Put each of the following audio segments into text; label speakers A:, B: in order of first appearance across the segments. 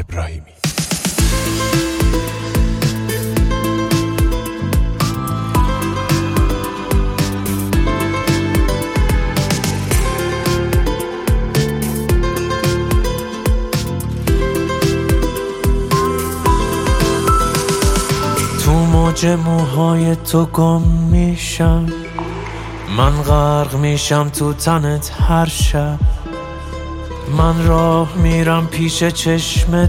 A: ابراهیمی.
B: تو موج موهای تو گم میشم، من غرق میشم تو تنت هر شب. من راه میرم پیش چشم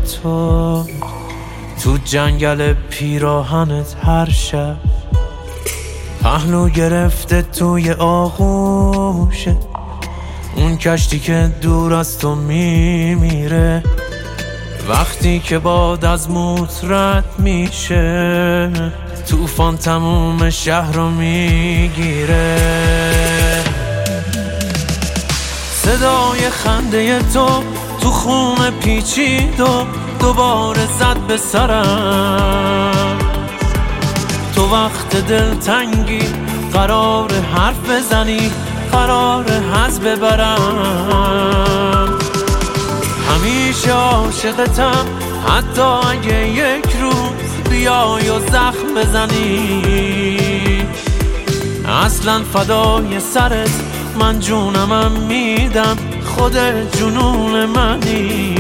B: تو جنگل پیراهنت هر شب. پهلو گرفته توی آغوشه اون کشتی که دور از تو میمیره. وقتی که باد از موت رد میشه، طوفان تموم شهر رو میگیره. صدای خنده تو خون پیچید و دوباره زد به سرم. تو وقت دلتنگی قرار حرف بزنی، قرار حظ ببرم. همیشه عاشقتم حتی اگه یک روز بیای و زخم بزنی. اصلا فدای سرت من جونمم میدم، خودت جنون منی.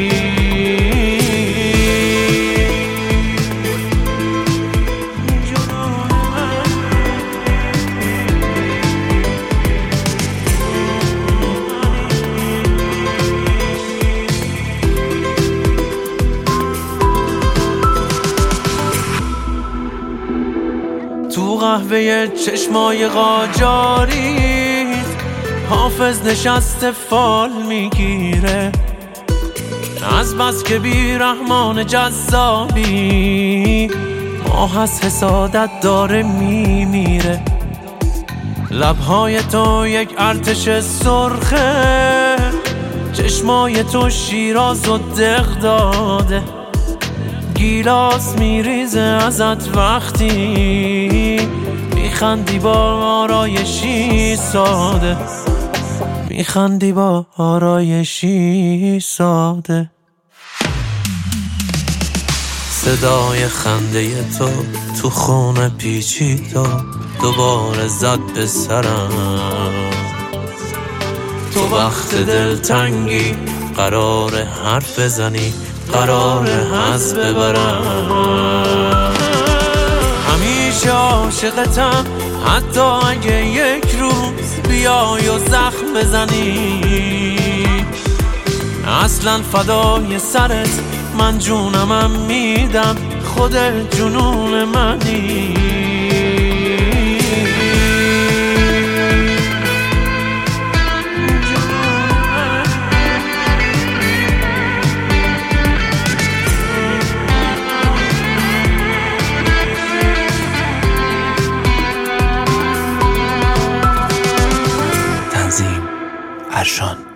B: تو قهوه چشمای قاجاری حافظ نشسته فال میگیره. از بس که بیرحمان جذابی ماه از حسادت داره میمیره. لبهای تو یک ارتش سرخه، چشمای تو شیراز و دق داده. گیلاس میریزه ازت وقتی میخندی با آرایشی ساده، میخندی با آرایشی ساده. صدای خنده تو خون پیچید و دوباره زد به سرم. تو وقت دلتنگی قرار حرف بزنی، قرار حظ ببرم. همیشه عاشقتم حتی اگه یک روز بیای و زخم بزنی. اصلا فدای سرت من جونمم میدم، خودت جنون منی.
A: تنظیم ارشان.